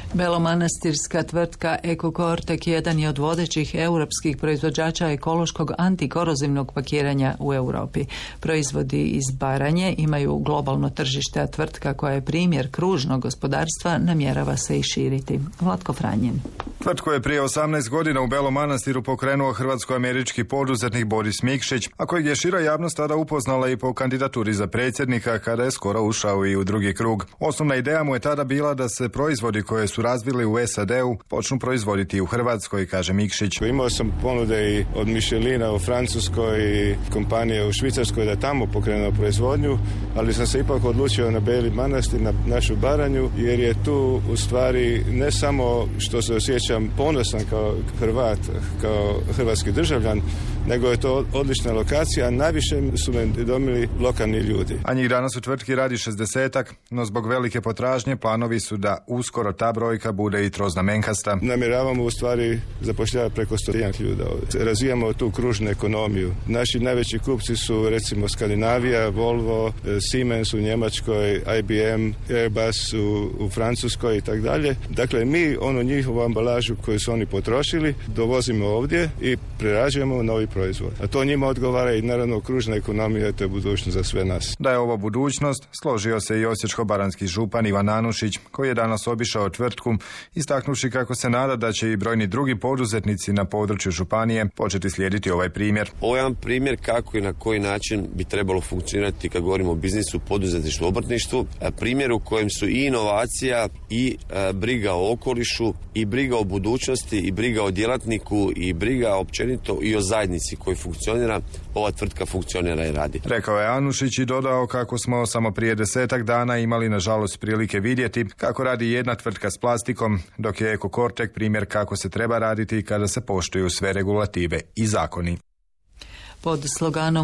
Belomanastirska tvrtka Eko-Kortek jedan je od vodećih europskih proizvođača ekološkog antikorozivnog pakiranja u Europi. Proizvodi iz Baranje imaju globalno tržište, a tvrtka koja je primjer kružnog gospodarstva namjerava se i širiti. Vlatko Franjin. Tvrtku je prije 18 godina u Belom Manastiru pokrenuo hrvatsko-američki poduzetnik Boris Mikšić, a kojeg je šira javnost tada upoznala i po kandidaturi za predsjednika kada je skoro ušao i u drugi krug. Osnovna ideja mu je tada bila da se proizvodi koje su razvili u SAD-u počnu proizvoditi u Hrvatskoj, kaže Mikšić. Imao sam ponude i od Michelina u Francuskoj i kompanije u Švicarskoj da tamo pokrenuo proizvodnju, ali sam se ipak odlučio na Beli Manastir, na našu Baranju, jer je tu u stvari ne samo što se osjećam ponosan kao Hrvat, kao hrvatski državljan, nego je to odlična lokacija, a najviše su me domili lokalni ljudi. A njih danas u tvrtki radi 60-ak, no zbog velike potražnje planovi su da uskoro ta brojka bude i troznamenkasta. Namjeravamo u stvari zapošljavati preko 100 ljudi. Razvijamo tu kružnu ekonomiju. Naši najveći kupci su recimo Skandinavija, Volvo, Siemens u Njemačkoj, IBM, Airbus u Francuskoj i tako dalje. Dakle, mi njihovu ambalažu koju su oni potrošili dovozimo ovdje i prerađujemo novi proizvod. A to njima odgovara i naravno kružna ekonomija, to je budućnost za sve nas. Da je ovo budućnost, složio se i osječko-baranjski župan Ivan Anušić, koji je danas obišao tvrtku, istaknuši kako se nada da će i brojni drugi poduzetnici na području županije početi slijediti ovaj primjer. Ovo je jedan primjer kako i na koji način bi trebalo funkcionirati kad govorimo o biznisu, poduzetništvu, obrtništvu. Primjer u kojem su i inovacija i briga o okolišu i briga o budućnosti i briga o djelatniku i briga općenito i o zajednici koji funkcionira. Ova tvrtka funkcionira i radi. Rekao je Anušić i dodao kako smo samo prije 10 dana imali nažalost prilike vidjeti kako radi jedna tvrtka s plastikom, dok je Eko-Kortek primjer kako se treba raditi kada se poštuju sve regulative i zakoni. Pod sloganom